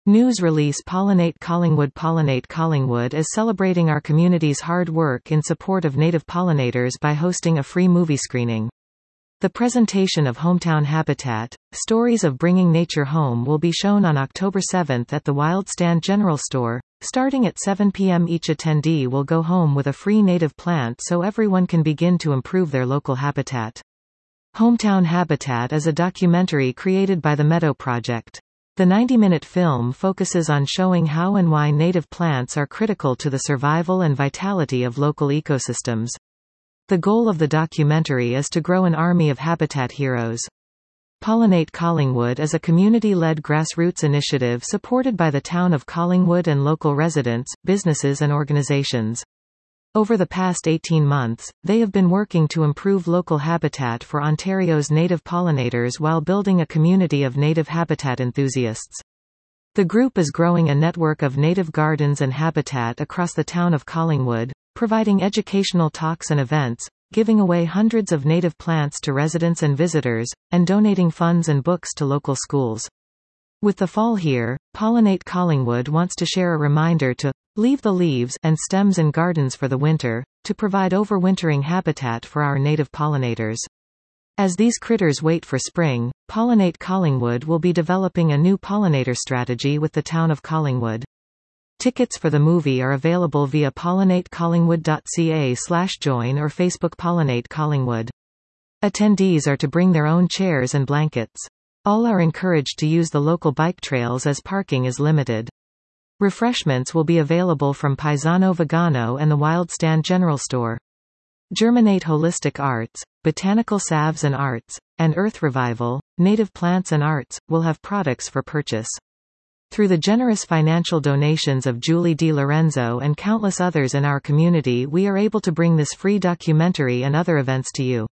News release Pollinate Collingwood is celebrating our community's hard work in support of native pollinators by hosting a free movie screening. The presentation of Hometown Habitat, Stories of Bringing Nature Home will be shown on October 7 at the Wildstand General Store. Starting at 7 p.m. each attendee will go home with a free native plant so everyone can begin to improve their local habitat. Hometown Habitat is a documentary created by the Meadow Project. The 90-minute film focuses on showing how and why native plants are critical to the survival and vitality of local ecosystems. The goal of the documentary is to grow an army of habitat heroes. Pollinate Collingwood is a community-led grassroots initiative supported by the town of Collingwood and local residents, businesses and organizations. Over the past 18 months, they have been working to improve local habitat for Ontario's native pollinators while building a community of native habitat enthusiasts. The group is growing a network of native gardens and habitat across the town of Collingwood, providing educational talks and events, giving away hundreds of native plants to residents and visitors, and donating funds and books to local schools. With the fall here, Pollinate Collingwood wants to share a reminder to leave the leaves and stems in gardens for the winter, to provide overwintering habitat for our native pollinators. As these critters wait for spring, Pollinate Collingwood will be developing a new pollinator strategy with the town of Collingwood. Tickets for the movie are available via pollinatecollingwood.ca/join or Facebook Pollinate Collingwood. Attendees are to bring their own chairs and blankets. All are encouraged to use the local bike trails as parking is limited. Refreshments will be available from Paisano Vegano and the Wildstand General Store. Germinate Holistic Arts, Botanical Salves and Arts, and Earth Revival, Native Plants and Arts, will have products for purchase. Through the generous financial donations of Julie Di Lorenzo and countless others in our community, we are able to bring this free documentary and other events to you.